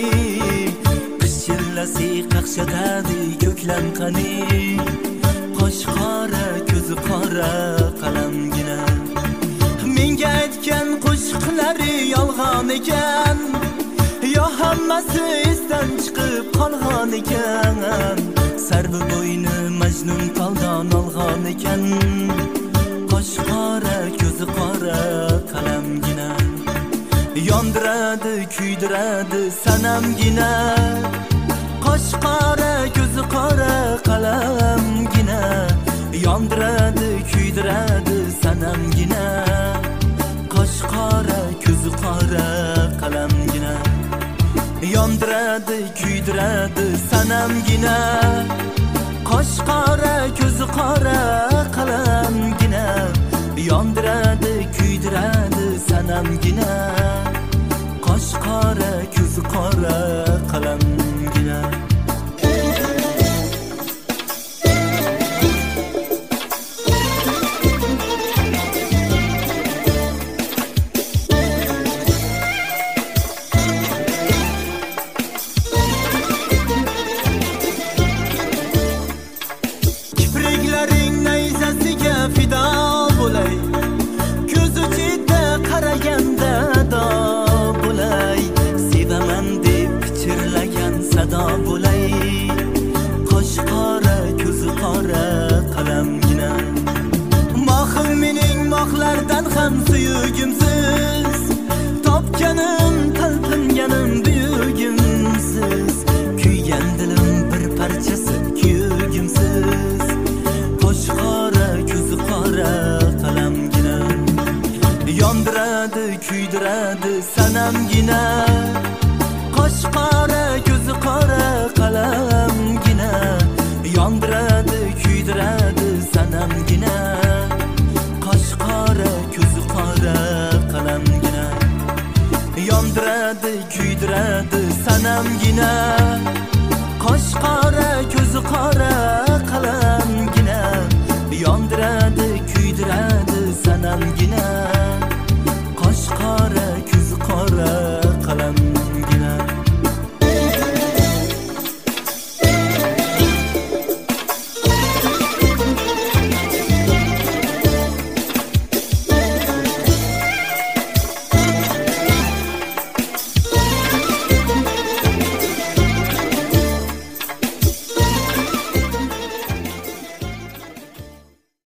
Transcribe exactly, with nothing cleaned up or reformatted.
qish chillasi qaqshatadi ko'klam qani, qosh qora ko'zi qora qalamgina. Menga aytgan qo'shiqlari yolg'on ekan, yo hammasi esdan chiqib qolgan ekan. Sarvi bo'yni Majnun qaldan olgan ekan, qosh qora ko'zi qora qalamgina. Yondiradi kuydiradi sanamgina, qosh qora ko'zi qora qalamgina. Yondiradi kuydiradi sanamgina, qosh qora ko'zi qora qalamgina. Yondiradi kuydiradi sanamgina, qosh qora ko'zi qora qalamgina. Yondiradi kuydiradi sanamgina, qosh qora ko'zi qora qalamgina. Kipriklaring nayzasiga fido bo'lay, ko'z uchida qaraganda do bo'lay. Sevaman deb pichirlagan sado bo'lay, qosh qora ko'zi qora qalamgina. Mohim mening mohlardan ham suyugimsiz, topganim talpinganim buyugimsiz. Kuygan dilim bir parchasi kuyugimsiz, qosh qora ko'zi qora qalamgina. Yondiradi kuydiradi sanamgina, qosh qora ko'zi qora qalamgina. Yondiradi kuydiradi sanamgina, qosh qora ko'zi qora qalamgina. Yondiradi kuydiradi sanamgina, qosh qora ko'zi qora